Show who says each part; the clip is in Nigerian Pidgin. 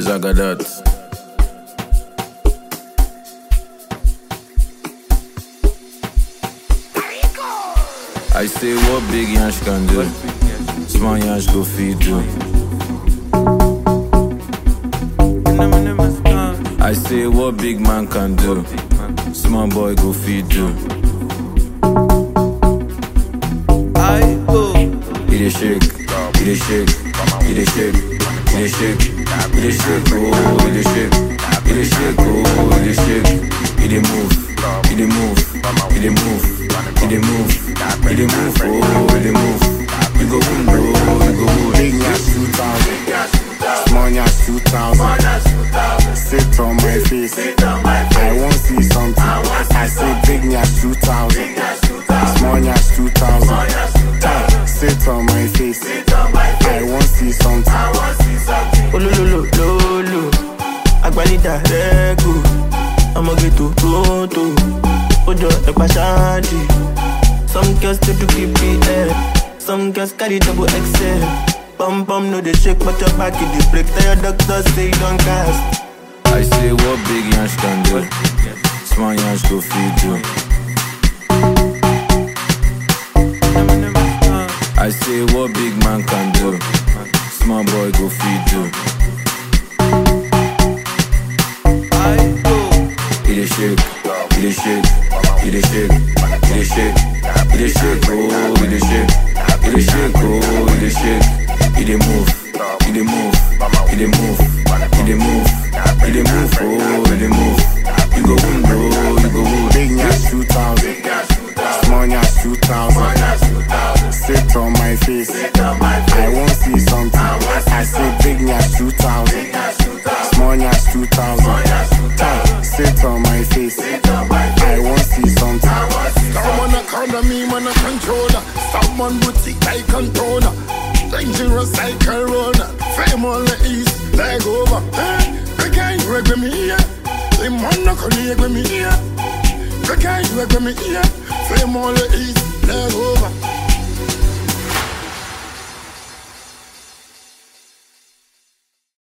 Speaker 1: Zagadat. I say what big Yansh can do, small Yansh go feed you. I say what big man can do, small boy go feed you. He dey shake, he dey shake, he dey shake, he dey shake, he dey shake, oh, he dey shake, he dey shake, oh, he dey shake, he dey move, he dey move, he dey move, he dey move, he dey move, oh, he dey move. You go boom, oh, you go boom.
Speaker 2: Big Nyash 2000, small Nyash 2000. Sit on my face, I won't see something. I say Big Nyash 2000, small Nyash 2000. Sit on my face, I won't see something.
Speaker 3: Oh lo lo lo lo, Agbanita regu, I'ma get to Toronto. Ojo Ekpashanti, some girls to keep it there, some girls carry double XL. Bum bum no they shake but your back it dey break. Tell your doctor say you don't cast.
Speaker 1: I say what big Yansh can do, small Yansh go feed you. I say what big man can do, small boy go feed you. He dey shake, he dey shake, he dey shake, he dey shake, he dey shake, oh, he dey shake, he dey shake, oh, he dey shake. He dey move, he dey move, he dey move, he dey move, he dey move, oh, he dey move. You go win, bro, you go win.
Speaker 2: Big Nyash 2000, small Nyash 2000. Sit on my face, I won't see something. I say Big Nyash 2000, small Nyash 2000. Sit on my face, I won't see something.
Speaker 4: Someone a corner me, man a controller. Someone boutique like controller. Dangerous like Corona. Fame on the east, leg over. The guy work with me here. The man no colleague with me here. The guy work with me here. Fame on the east, leg over.